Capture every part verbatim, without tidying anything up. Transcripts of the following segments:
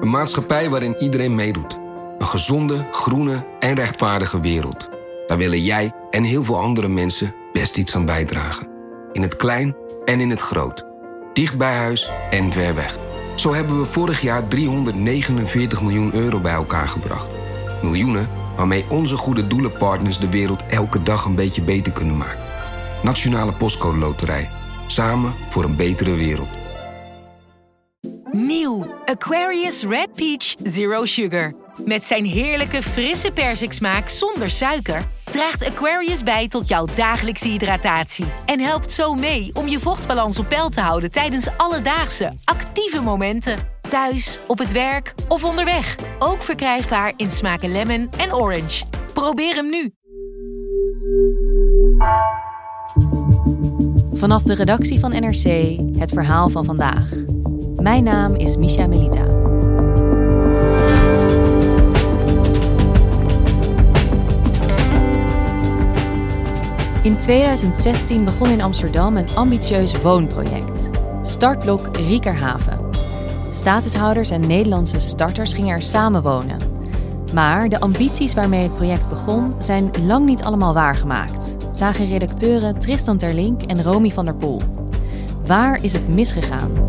Een maatschappij waarin iedereen meedoet. Een gezonde, groene en rechtvaardige wereld. Daar willen jij en heel veel andere mensen best iets aan bijdragen. In het klein en in het groot. Dicht bij huis en ver weg. Zo hebben we vorig jaar driehonderdnegenenveertig miljoen euro bij elkaar gebracht. Miljoenen waarmee onze goede doelenpartners de wereld elke dag een beetje beter kunnen maken. Nationale Postcode Loterij. Samen voor een betere wereld. Nieuw Aquarius Red Peach Zero Sugar. Met zijn heerlijke frisse persiksmaak zonder suiker draagt Aquarius bij tot jouw dagelijkse hydratatie. En helpt zo mee om je vochtbalans op peil te houden tijdens alledaagse, actieve momenten. Thuis, op het werk of onderweg. Ook verkrijgbaar in smaken lemon en orange. Probeer hem nu. Vanaf de redactie van N R C, het verhaal van vandaag. Mijn naam is Misha Melita. In tweeduizend zestien begon in Amsterdam een ambitieus woonproject. Startblok Riekerhaven. Statushouders en Nederlandse starters gingen er samen wonen. Maar de ambities waarmee het project begon zijn lang niet allemaal waargemaakt, zagen redacteuren Tristan Terlink en Romy van der Poel. Waar is het misgegaan?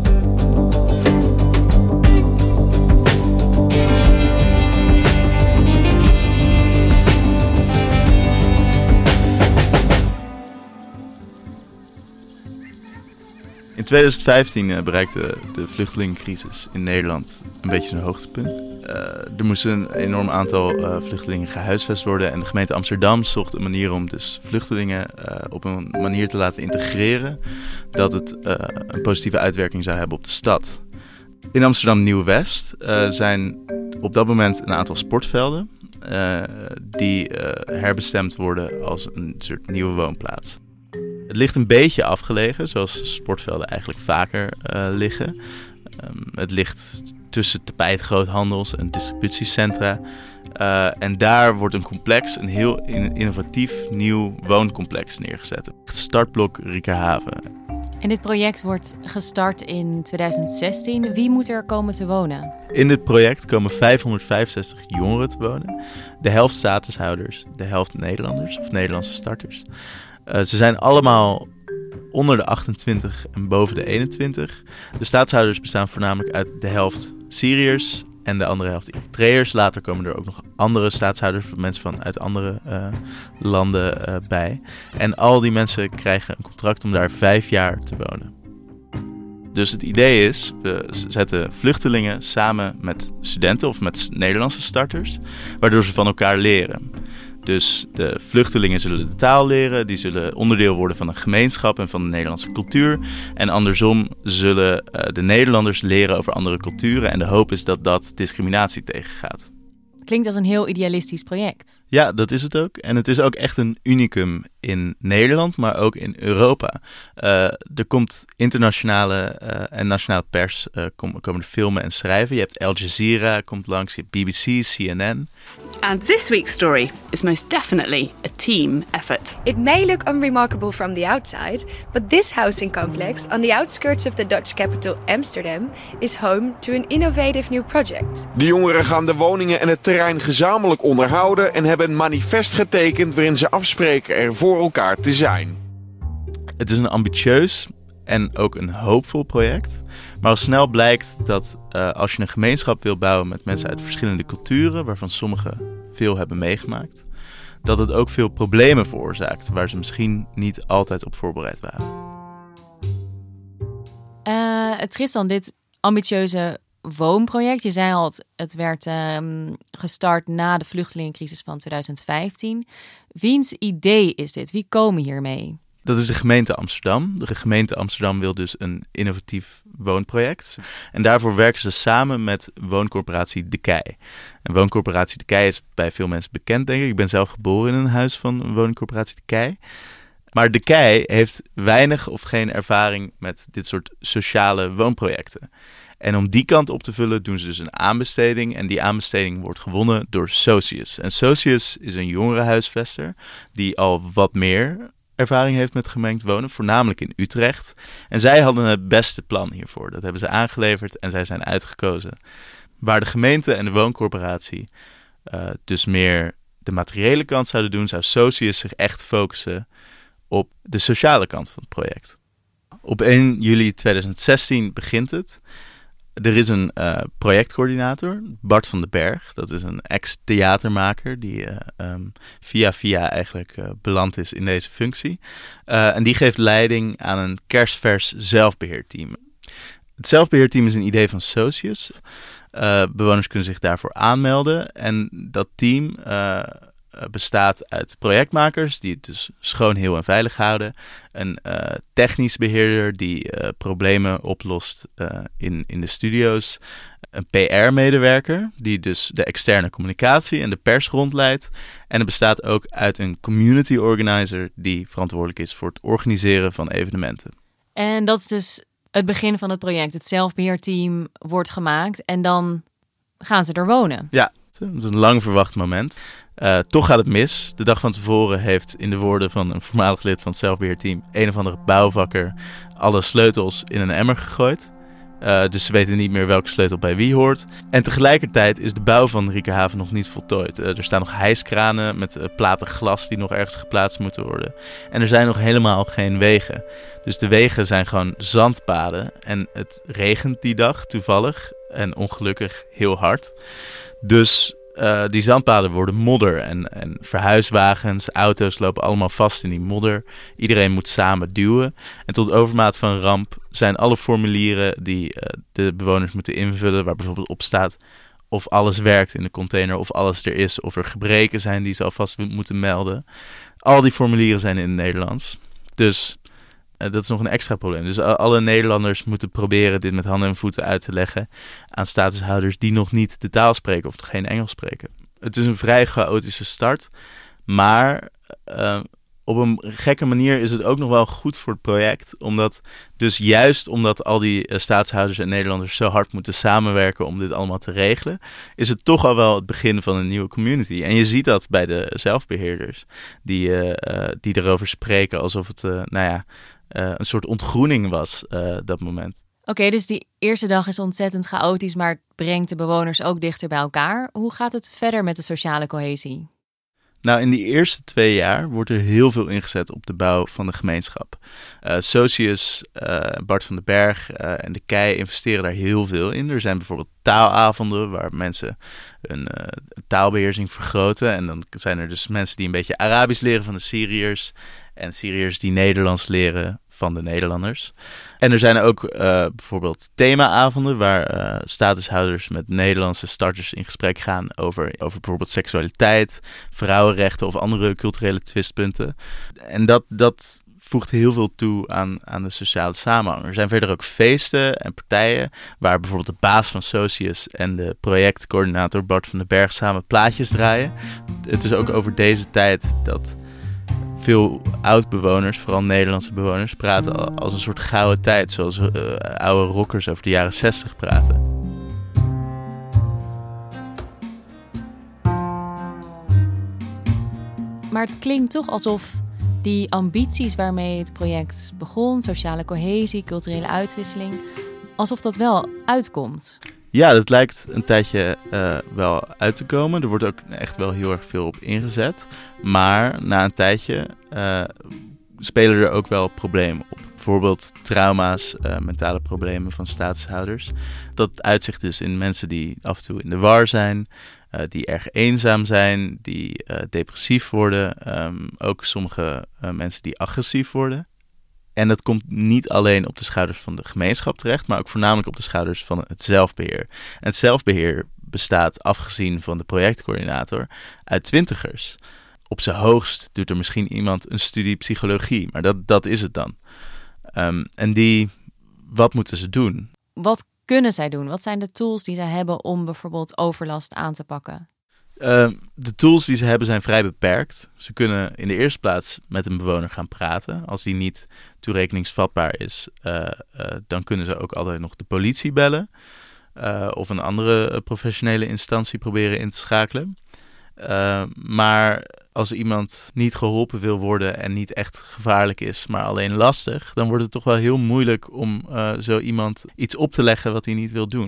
In tweeduizend vijftien uh, bereikte de vluchtelingencrisis in Nederland een beetje zijn hoogtepunt. Uh, er moest een enorm aantal uh, vluchtelingen gehuisvest worden en de gemeente Amsterdam zocht een manier om dus vluchtelingen uh, op een manier te laten integreren dat het uh, een positieve uitwerking zou hebben op de stad. In Amsterdam Nieuw-West uh, zijn op dat moment een aantal sportvelden uh, die uh, herbestemd worden als een soort nieuwe woonplaats. Het ligt een beetje afgelegen, zoals sportvelden eigenlijk vaker uh, liggen. Um, het ligt tussen tapijtgroothandels en distributiecentra. Uh, en daar wordt een complex, een heel innovatief nieuw wooncomplex neergezet. Startblok Riekerhaven. En dit project wordt gestart in tweeduizend zestien. Wie moet er komen te wonen? In dit project komen vijfhonderdvijfenzestig jongeren te wonen. De helft statushouders, de helft Nederlanders of Nederlandse starters. Uh, ze zijn allemaal onder de achtentwintig en boven de eenentwintig. De staatshouders bestaan voornamelijk uit de helft Syriërs en de andere helft Eritreërs. Later komen er ook nog andere staatshouders, mensen van uit andere uh, landen uh, bij. En al die mensen krijgen een contract om daar vijf jaar te wonen. Dus het idee is, we zetten vluchtelingen samen met studenten of met Nederlandse starters, waardoor ze van elkaar leren. Dus de vluchtelingen zullen de taal leren, die zullen onderdeel worden van een gemeenschap en van de Nederlandse cultuur. En andersom zullen uh, de Nederlanders leren over andere culturen en de hoop is dat dat discriminatie tegengaat. Klinkt als een heel idealistisch project. Ja, dat is het ook. En het is ook echt een unicum in Nederland, maar ook in Europa. Uh, er komt internationale uh, en nationale pers uh, kom, komen er filmen en schrijven. Je hebt Al Jazeera, komt langs, je hebt B B C, C N N. And this week's story is most definitely a team effort. It may look unremarkable from the outside, but this housing complex on the outskirts of the Dutch capital Amsterdam is home to an innovative new project. De jongeren gaan de woningen en het terrein gezamenlijk onderhouden en hebben een manifest getekend waarin ze afspreken er voor elkaar te zijn. Het is een ambitieus en ook een hoopvol project. Maar al snel blijkt dat uh, als je een gemeenschap wil bouwen met mensen uit verschillende culturen, waarvan sommigen veel hebben meegemaakt, dat het ook veel problemen veroorzaakt waar ze misschien niet altijd op voorbereid waren. Uh, Tristan, dit ambitieuze woonproject, je zei al, het werd um, gestart na de vluchtelingencrisis van tweeduizend vijftien. Wiens idee is dit? Wie komen hiermee? Dat is de gemeente Amsterdam. De gemeente Amsterdam wil dus een innovatief woonproject. En daarvoor werken ze samen met wooncorporatie De Kei. En wooncorporatie De Kei is bij veel mensen bekend, denk ik. Ik ben zelf geboren in een huis van wooncorporatie De Kei. Maar De Kei heeft weinig of geen ervaring met dit soort sociale woonprojecten. En om die kant op te vullen doen ze dus een aanbesteding. En die aanbesteding wordt gewonnen door Socius. En Socius is een jongerenhuisvester die al wat meer ervaring heeft met gemengd wonen, voornamelijk in Utrecht. En zij hadden het beste plan hiervoor. Dat hebben ze aangeleverd en zij zijn uitgekozen. Waar de gemeente en de wooncorporatie uh, dus meer de materiële kant zouden doen, zou Socius zich echt focussen op de sociale kant van het project. Op één juli tweeduizend zestien begint het. Er is een uh, projectcoördinator, Bart van den Berg. Dat is een ex-theatermaker die uh, um, via via eigenlijk uh, beland is in deze functie. Uh, en die geeft leiding aan een kerstvers zelfbeheerteam. Het zelfbeheerteam is een idee van Socius. Uh, bewoners kunnen zich daarvoor aanmelden. En dat team uh, bestaat uit projectmakers die het dus schoon, heel en veilig houden. Een uh, technisch beheerder die uh, problemen oplost uh, in, in de studio's. Een P R-medewerker die dus de externe communicatie en de pers rondleidt. En het bestaat ook uit een community organizer die verantwoordelijk is voor het organiseren van evenementen. En dat is dus het begin van het project. Het zelfbeheerteam wordt gemaakt en dan gaan ze er wonen. Ja, het is een lang verwacht moment. Uh, toch gaat het mis. De dag van tevoren heeft, in de woorden van een voormalig lid van het zelfbeheerteam, een of andere bouwvakker alle sleutels in een emmer gegooid. Uh, dus ze weten niet meer welke sleutel bij wie hoort. En tegelijkertijd is de bouw van Riekerhaven nog niet voltooid. Uh, er staan nog hijskranen met uh, platen glas die nog ergens geplaatst moeten worden. En er zijn nog helemaal geen wegen. Dus de wegen zijn gewoon zandpaden. En het regent die dag toevallig en ongelukkig heel hard. Dus uh, die zandpaden worden modder en, en verhuiswagens, auto's lopen allemaal vast in die modder. Iedereen moet samen duwen. En tot overmaat van ramp zijn alle formulieren die uh, de bewoners moeten invullen, waar bijvoorbeeld op staat of alles werkt in de container, of alles er is, of er gebreken zijn die ze alvast moeten melden. Al die formulieren zijn in het Nederlands. Dus uh, dat is nog een extra probleem. Dus uh, alle Nederlanders moeten proberen dit met handen en voeten uit te leggen aan statushouders die nog niet de taal spreken of geen Engels spreken. Het is een vrij chaotische start, maar uh, op een gekke manier is het ook nog wel goed voor het project. Omdat, dus juist omdat al die uh, staatshouders en Nederlanders zo hard moeten samenwerken om dit allemaal te regelen, is het toch al wel het begin van een nieuwe community. En je ziet dat bij de zelfbeheerders die, uh, uh, die erover spreken alsof het uh, nou ja, uh, een soort ontgroening was, uh, dat moment. Oké, okay, dus die eerste dag is ontzettend chaotisch, maar het brengt de bewoners ook dichter bij elkaar. Hoe gaat het verder met de sociale cohesie? Nou, in die eerste twee jaar wordt er heel veel ingezet op de bouw van de gemeenschap. Uh, Socius, uh, Bart van den Berg uh, en de Kei investeren daar heel veel in. Er zijn bijvoorbeeld taalavonden waar mensen hun uh, taalbeheersing vergroten. En dan zijn er dus mensen die een beetje Arabisch leren van de Syriërs en Syriërs die Nederlands leren van de Nederlanders. En er zijn ook uh, bijvoorbeeld themaavonden waar uh, statushouders met Nederlandse starters in gesprek gaan over, over bijvoorbeeld seksualiteit, vrouwenrechten of andere culturele twistpunten. En dat, dat voegt heel veel toe aan, aan de sociale samenhang. Er zijn verder ook feesten en partijen waar bijvoorbeeld de baas van Socius en de projectcoördinator Bart van den Berg samen plaatjes draaien. Het is ook over deze tijd dat veel oud-bewoners, vooral Nederlandse bewoners, praten als een soort gouden tijd. Zoals uh, oude rockers over de jaren zestig praten. Maar het klinkt toch alsof die ambities waarmee het project begon, sociale cohesie, culturele uitwisseling, alsof dat wel uitkomt. Ja, dat lijkt een tijdje uh, wel uit te komen. Er wordt ook echt wel heel erg veel op ingezet. Maar na een tijdje uh, spelen er ook wel problemen op. Bijvoorbeeld trauma's, uh, mentale problemen van statushouders. Dat uitzicht dus in mensen die af en toe in de war zijn, uh, die erg eenzaam zijn, die uh, depressief worden. Um, ook sommige uh, mensen die agressief worden. En dat komt niet alleen op de schouders van de gemeenschap terecht, maar ook voornamelijk op de schouders van het zelfbeheer. En het zelfbeheer bestaat, afgezien van de projectcoördinator, uit twintigers. Op zijn hoogst doet er misschien iemand een studie psychologie, maar dat, dat is het dan. Um, en die, wat moeten ze doen? Wat kunnen zij doen? Wat zijn de tools die zij hebben om bijvoorbeeld overlast aan te pakken? Uh, de tools die ze hebben zijn vrij beperkt. Ze kunnen in de eerste plaats met een bewoner gaan praten. Als die niet toerekeningsvatbaar is, uh, uh, dan kunnen ze ook altijd nog de politie bellen. Uh, of een andere uh, professionele instantie proberen in te schakelen. Uh, maar als iemand niet geholpen wil worden en niet echt gevaarlijk is, maar alleen lastig, dan wordt het toch wel heel moeilijk om uh, zo iemand iets op te leggen wat hij niet wil doen.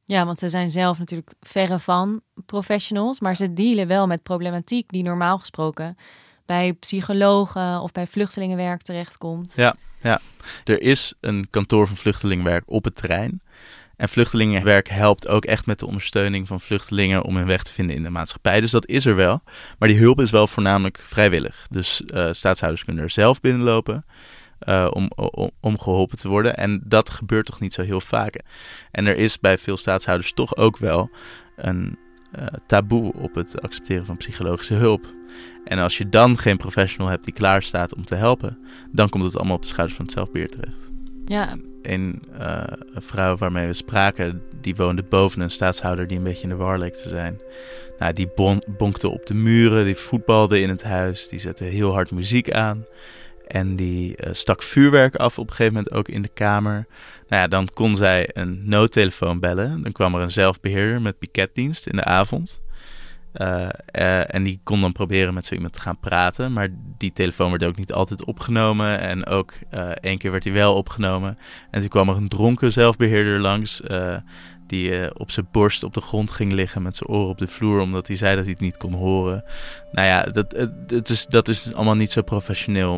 Ja, want ze zijn zelf natuurlijk verre van professionals, maar ze dealen wel met problematiek die normaal gesproken bij psychologen of bij vluchtelingenwerk terechtkomt. Ja, ja. Er is een kantoor van vluchtelingenwerk op het terrein. En vluchtelingenwerk helpt ook echt met de ondersteuning van vluchtelingen om hun weg te vinden in de maatschappij. Dus dat is er wel. Maar die hulp is wel voornamelijk vrijwillig. Dus uh, staatshouders kunnen er zelf binnenlopen uh, om, om, om geholpen te worden. En dat gebeurt toch niet zo heel vaak. En er is bij veel staatshouders toch ook wel een uh, taboe op het accepteren van psychologische hulp. En als je dan geen professional hebt die klaar staat om te helpen, dan komt het allemaal op de schouders van het zelfbeheer terecht. Ja. Een, uh, een vrouw waarmee we spraken, die woonde boven een staatshouder die een beetje in de war leek te zijn. Nou, die bon- bonkte op de muren, die voetbalde in het huis, die zette heel hard muziek aan. En die uh, stak vuurwerk af op een gegeven moment ook in de kamer. Nou ja, dan kon zij een noodtelefoon bellen. Dan kwam er een zelfbeheerder met piketdienst in de avond. Uh, uh, en die kon dan proberen met zo iemand te gaan praten. Maar die telefoon werd ook niet altijd opgenomen. En ook uh, één keer werd hij wel opgenomen. En toen kwam er een dronken zelfbeheerder langs. Uh, die uh, op zijn borst op de grond ging liggen met zijn oren op de vloer. Omdat hij zei dat hij het niet kon horen. Nou ja, dat, het, het is, dat is allemaal niet zo professioneel.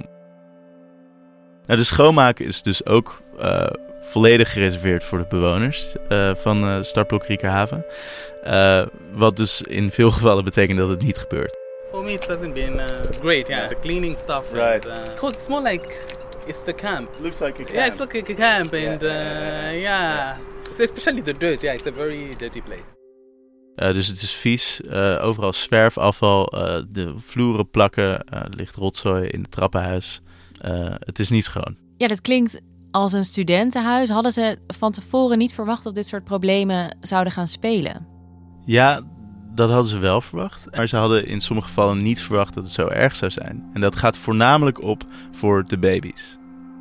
Nou, de schoonmaken is dus ook uh, volledig gereserveerd voor de bewoners uh, van uh, Startblok Riekerhaven. Uh, wat dus in veel gevallen betekent dat het niet gebeurt. For me it hasn't been uh, great, yeah. The cleaning stuff. Right. And, uh, because it's more like it's the camp. It looks like a camp. Yeah, it's like a camp and uh, yeah. So especially the dirt, yeah, it's a very dirty place. Uh, dus het is vies, uh, overal zwerfafval, uh, de vloeren plakken, uh, ligt rotzooi in het trappenhuis. Uh, het is niet schoon. Ja, dat klinkt als een studentenhuis. Hadden ze van tevoren niet verwacht dat dit soort problemen zouden gaan spelen? Ja, dat hadden ze wel verwacht. Maar ze hadden in sommige gevallen niet verwacht dat het zo erg zou zijn. En dat gaat voornamelijk op voor de baby's.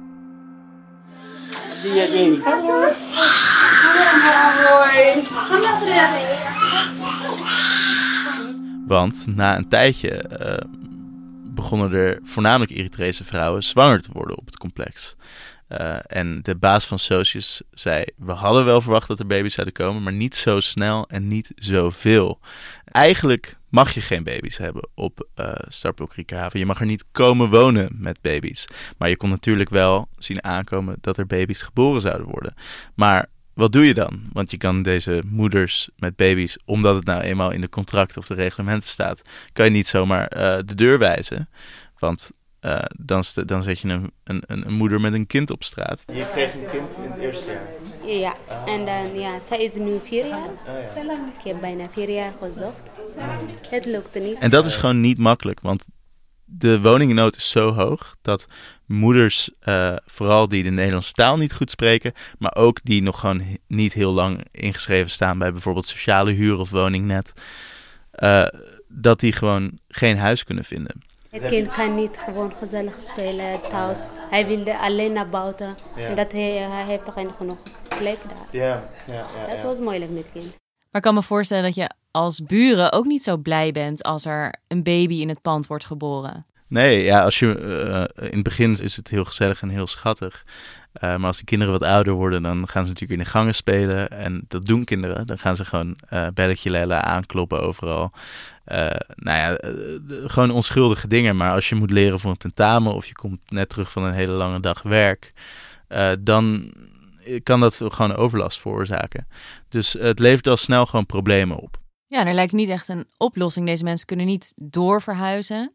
Want na een tijdje uh, begonnen er voornamelijk Eritrese vrouwen zwanger te worden op het complex. Uh, en de baas van Socius zei, we hadden wel verwacht dat er baby's zouden komen, maar niet zo snel en niet zoveel. Eigenlijk mag je geen baby's hebben op uh, Startblok Riekerhaven. Je mag er niet komen wonen met baby's. Maar je kon natuurlijk wel zien aankomen dat er baby's geboren zouden worden. Maar wat doe je dan? Want je kan deze moeders met baby's, omdat het nou eenmaal in de contracten of de reglementen staat, kan je niet zomaar uh, de deur wijzen. Want Uh, dan, st- dan zet je een, een, een moeder met een kind op straat. Je kreeg een kind in het eerste jaar? Ja, en dan, ja, zij is nu vier jaar. Oh, ja. Ik heb bijna vier jaar gezocht. Het lukte niet. En dat is gewoon niet makkelijk, want de woningnood is zo hoog dat moeders, uh, vooral die de Nederlandse taal niet goed spreken, maar ook die nog gewoon niet heel lang ingeschreven staan bij bijvoorbeeld sociale huur of woningnet, uh, dat die gewoon geen huis kunnen vinden. Het kind kan niet gewoon gezellig spelen thuis. Hij wilde alleen naar buiten. Ja. En dat hij, hij heeft toch geen genoeg plek daar. Ja, ja, ja, dat ja. was moeilijk met kind. Maar ik kan me voorstellen dat je als buren ook niet zo blij bent als er een baby in het pand wordt geboren. Nee, ja, als je, uh, in het begin is het heel gezellig en heel schattig. Uh, maar als die kinderen wat ouder worden, dan gaan ze natuurlijk in de gangen spelen. En dat doen kinderen. Dan gaan ze gewoon uh, belletje lellen, aankloppen overal. Uh, nou ja, uh, gewoon onschuldige dingen. Maar als je moet leren voor een tentamen of je komt net terug van een hele lange dag werk, uh, dan kan dat gewoon overlast veroorzaken. Dus uh, het levert al snel gewoon problemen op. Ja, er lijkt niet echt een oplossing. Deze mensen kunnen niet doorverhuizen.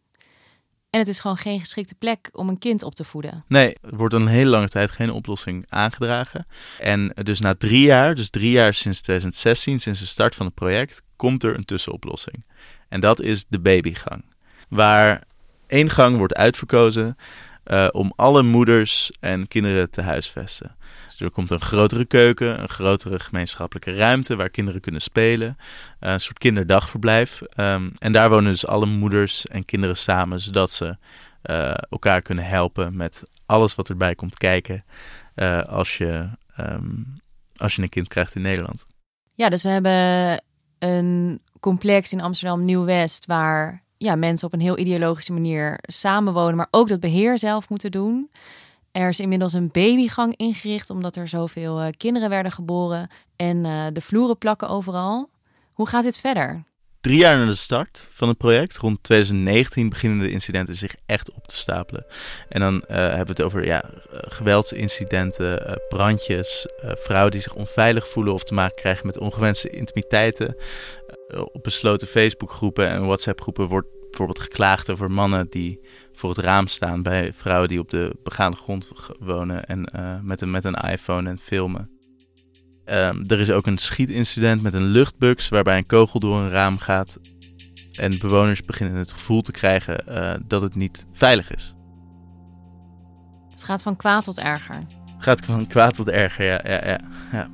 En het is gewoon geen geschikte plek om een kind op te voeden. Nee, er wordt een hele lange tijd geen oplossing aangedragen. En dus na drie jaar, dus drie jaar sinds twintig zestien, sinds de start van het project, komt er een tussenoplossing. En dat is de babygang. Waar één gang wordt uitverkozen uh, om alle moeders en kinderen te huisvesten. Dus er komt een grotere keuken, een grotere gemeenschappelijke ruimte waar kinderen kunnen spelen. Uh, een soort kinderdagverblijf. Um, en daar wonen dus alle moeders en kinderen samen, zodat ze uh, elkaar kunnen helpen met alles wat erbij komt kijken uh, als, je, um, als je een kind krijgt in Nederland. Ja, dus we hebben een complex in Amsterdam Nieuw-West waar ja, mensen op een heel ideologische manier samenwonen, maar ook dat beheer zelf moeten doen. Er is inmiddels een babygang ingericht omdat er zoveel uh, kinderen werden geboren. En uh, de vloeren plakken overal. Hoe gaat dit verder? Drie jaar na de start van het project, rond twintig negentien, beginnen de incidenten zich echt op te stapelen. En dan uh, hebben we het over ja, geweldsincidenten, uh, brandjes, uh, vrouwen die zich onveilig voelen of te maken krijgen met ongewenste intimiteiten. Uh, op besloten Facebookgroepen en WhatsApp-groepen wordt bijvoorbeeld geklaagd over mannen die voor het raam staan bij vrouwen die op de begaande grond wonen en uh, met, een, met een iPhone en filmen. Um, er is ook een schietincident met een luchtbux waarbij een kogel door een raam gaat. En bewoners beginnen het gevoel te krijgen uh, dat het niet veilig is. Het gaat van kwaad tot erger. Het gaat van kwaad tot erger, ja. ja, ja, ja.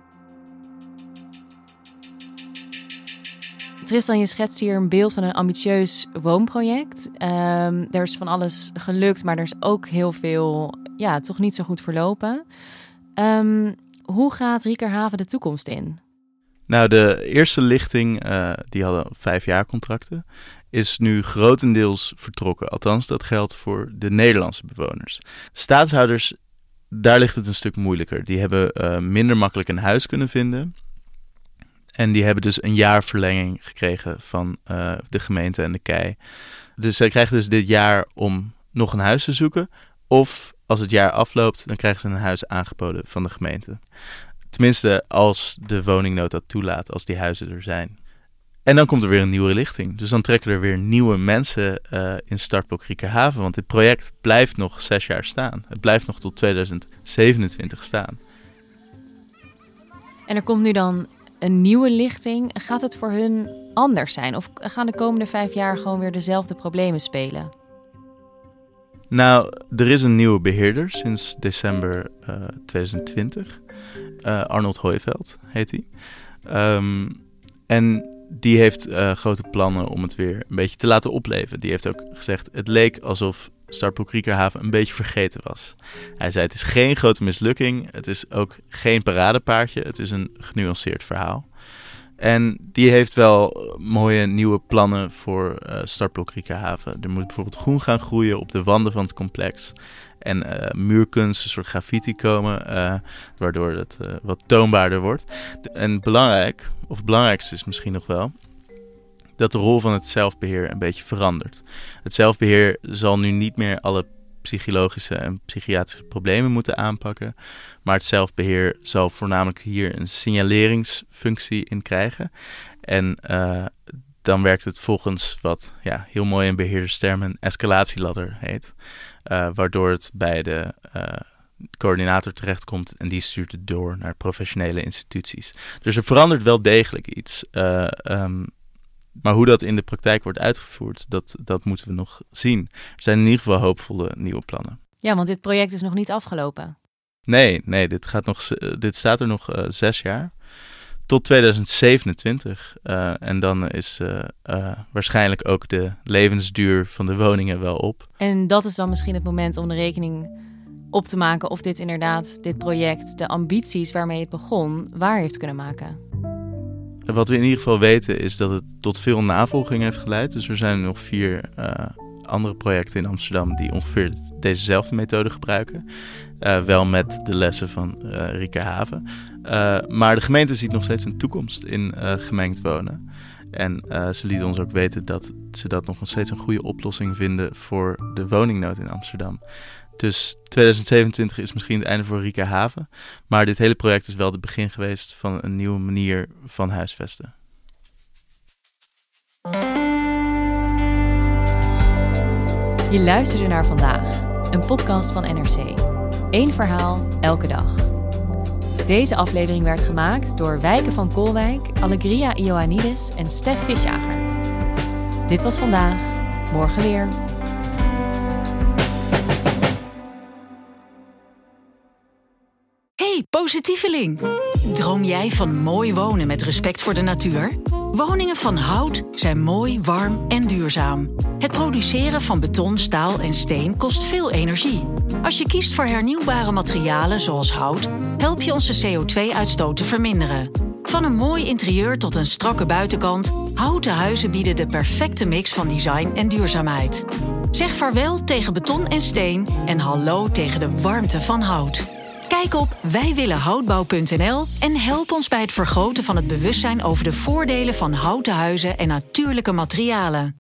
Tristan, je schetst hier een beeld van een ambitieus woonproject. Um, er is van alles gelukt, maar er is ook heel veel, ja, toch niet zo goed verlopen. Um, hoe gaat Riekerhaven de toekomst in? Nou, de eerste lichting, uh, die hadden vijf jaar contracten, is nu grotendeels vertrokken. Althans, dat geldt voor de Nederlandse bewoners. Staatshouders, daar ligt het een stuk moeilijker. Die hebben uh, minder makkelijk een huis kunnen vinden. En die hebben dus een jaar verlenging gekregen van uh, de gemeente en de kei. Dus zij krijgen dus dit jaar om nog een huis te zoeken. Of als het jaar afloopt, dan krijgen ze een huis aangeboden van de gemeente. Tenminste, als de woningnood dat toelaat, als die huizen er zijn. En dan komt er weer een nieuwe lichting. Dus dan trekken er weer nieuwe mensen uh, in startblok Riekerhaven. Want dit project blijft nog zes jaar staan. Het blijft nog tot tweeduizend zevenentwintig staan. En er komt nu dan een nieuwe lichting. Gaat het voor hun anders zijn? Of gaan de komende vijf jaar gewoon weer dezelfde problemen spelen? Nou, er is een nieuwe beheerder sinds december uh, tweeduizend twintig. Uh, Arnold Hooiveld heet hij. Um, en die heeft uh, grote plannen om het weer een beetje te laten opleven. Die heeft ook gezegd, het leek alsof startblok Riekerhaven een beetje vergeten was. Hij zei, het is geen grote mislukking. Het is ook geen paradepaardje. Het is een genuanceerd verhaal. En die heeft wel mooie nieuwe plannen voor uh, startblok Riekerhaven. Er moet bijvoorbeeld groen gaan groeien op de wanden van het complex. En uh, muurkunst, een soort graffiti komen, uh, waardoor het uh, wat toonbaarder wordt. En belangrijk, of het belangrijkste is misschien nog wel, dat de rol van het zelfbeheer een beetje verandert. Het zelfbeheer zal nu niet meer alle psychologische en psychiatrische problemen moeten aanpakken. Maar het zelfbeheer zal voornamelijk hier een signaleringsfunctie in krijgen. En uh, dan werkt het volgens wat ja, heel mooi in beheerderstermen een escalatieladder heet. Uh, waardoor het bij de uh, coördinator terechtkomt en die stuurt het door naar professionele instituties. Dus er verandert wel degelijk iets. Uh, um, Maar hoe dat in de praktijk wordt uitgevoerd, dat, dat moeten we nog zien. Er zijn in ieder geval hoopvolle nieuwe plannen. Ja, want dit project is nog niet afgelopen. Nee, nee dit, gaat nog, dit staat er nog uh, zes jaar. Tot tweeduizend zevenentwintig. Uh, en dan is uh, uh, waarschijnlijk ook de levensduur van de woningen wel op. En dat is dan misschien het moment om de rekening op te maken of dit inderdaad, dit project, de ambities waarmee het begon, waar heeft kunnen maken. Wat we in ieder geval weten is dat het tot veel navolging heeft geleid. Dus er zijn nog vier uh, andere projecten in Amsterdam die ongeveer dezezelfde methode gebruiken. Uh, wel met de lessen van uh, Riekerhaven. Uh, maar de gemeente ziet nog steeds een toekomst in uh, gemengd wonen. En uh, ze lieten ons ook weten dat ze dat nog steeds een goede oplossing vinden voor de woningnood in Amsterdam. Dus tweeduizend zevenentwintig is misschien het einde voor Riekerhaven. Maar dit hele project is wel het begin geweest van een nieuwe manier van huisvesten. Je luisterde naar Vandaag, een podcast van N R C. Eén verhaal, elke dag. Deze aflevering werd gemaakt door Wijken van Koolwijk, Allegria Ioannidis en Stef Visjager. Dit was Vandaag, morgen weer. Hey, positieveling! Droom jij van mooi wonen met respect voor de natuur? Woningen van hout zijn mooi, warm en duurzaam. Het produceren van beton, staal en steen kost veel energie. Als je kiest voor hernieuwbare materialen zoals hout, help je onze C O twee uitstoot te verminderen. Van een mooi interieur tot een strakke buitenkant, houten huizen bieden de perfecte mix van design en duurzaamheid. Zeg vaarwel tegen beton en steen en hallo tegen de warmte van hout. Kijk op wijwillenhoutbouw punt n l en help ons bij het vergroten van het bewustzijn over de voordelen van houten huizen en natuurlijke materialen.